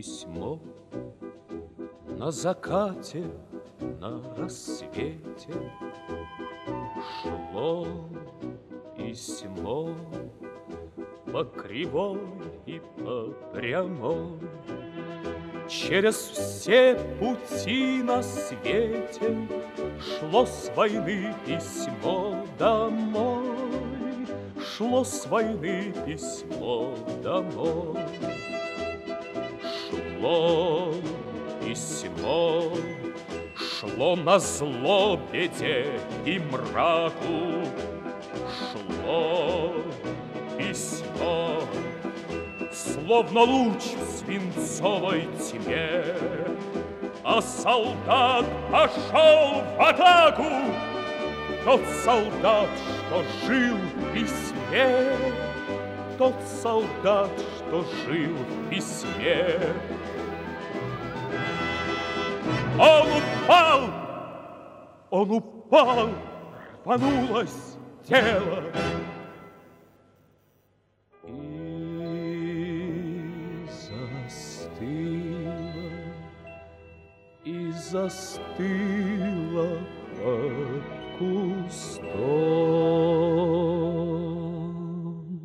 письмо. На закате, на рассвете шло письмо по кривой и по прямой. Через все пути на свете шло с войны письмо домой. Шло с войны письмо домой. Шло письмо, шло назло беде и мраку. Шло письмо, словно луч в свинцовой тьме, а солдат пошел в атаку. Тот солдат, что жил в письме, тот солдат, что жил в письме. Он упал, рванулось тело. И застыла под кустом.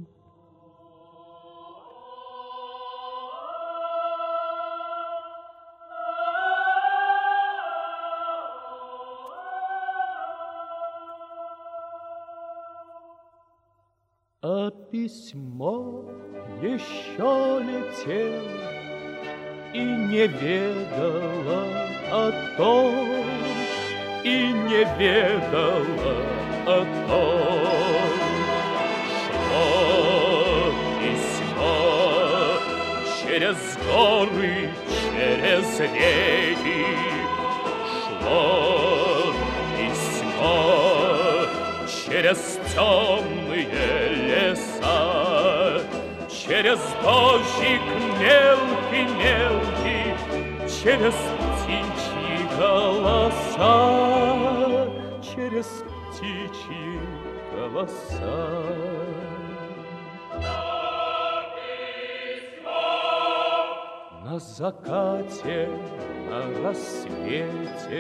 А письмо еще летело и не ведала о том, и не ведала о том. Шло письмо через горы, через реки. Шло письмо через темные леса, через дождик мелкий-мелкий, через птичьи голоса, через птичьи голоса. На закате, на рассвете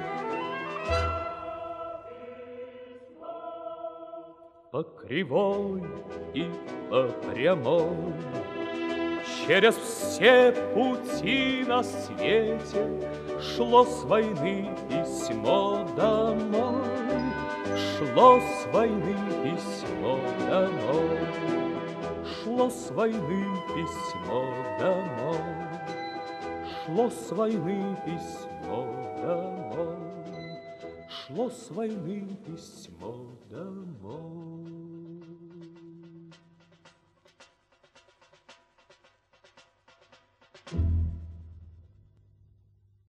по кривой и по прямой, через все пути на свете шло с войны письмо домой. Шло с войны письмо домой. Шло с войны письмо домой. Шло с войны письмо домой. Шло с войны письмо домой.